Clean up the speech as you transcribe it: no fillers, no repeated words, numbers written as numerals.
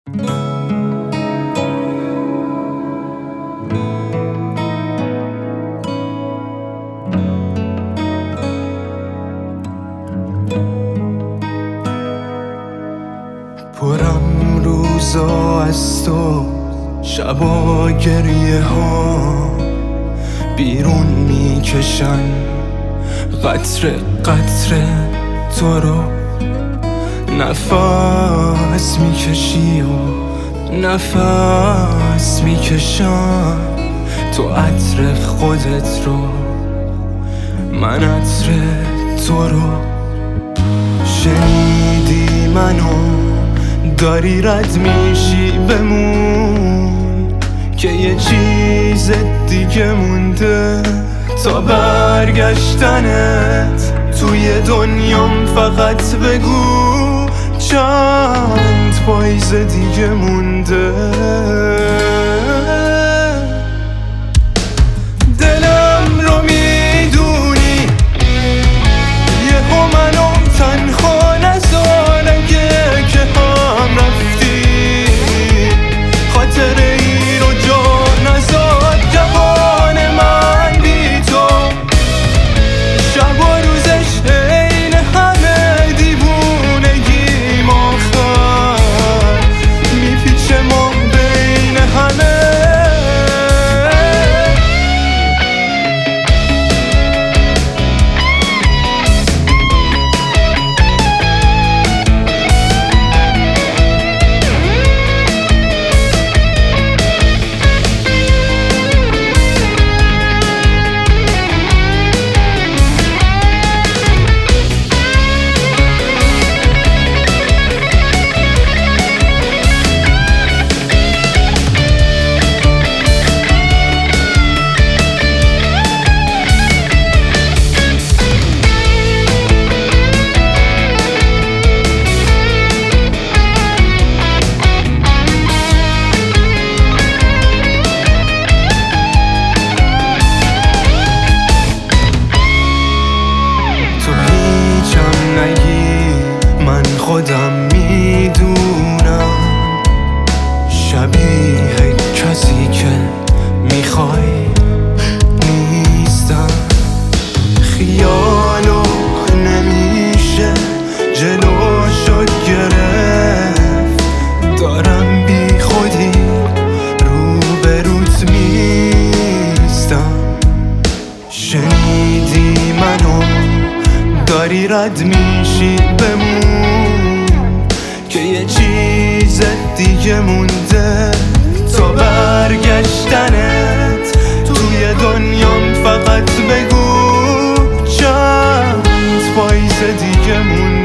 پرم روزا از تو، شبا گریه ها بیرون میکشن قطره قطره تو رو. نفس میکشی و نفس میکشم، تو عطر خودت رو، من عطر تو رو. شنیدی منو داری رد میشی بمون، که یه چیز دیگه مونده تا برگشتنت توی دنیام. فقط بگو چند پاییز دیگه مونده. دلم رو میدونی یهو منو تنها نذار، اگه که هم رفتی خاطر ای رو جا نذار. جوان من بی تو شب و روزش عین همه، دیوونگیم آخر میپیچه ما بین همه. خودم میدونم شبیه کسی که میخوای نیستم. خیالو نمیشه جلوشو گرفت، دارم بی خودی روبروت میستم. شنیدی منو داری رد میشی بمون، که یه چیز دیگه مونده تا برگشتنت توی دنیام. فقط بگو چند پاییز دیگه مونده.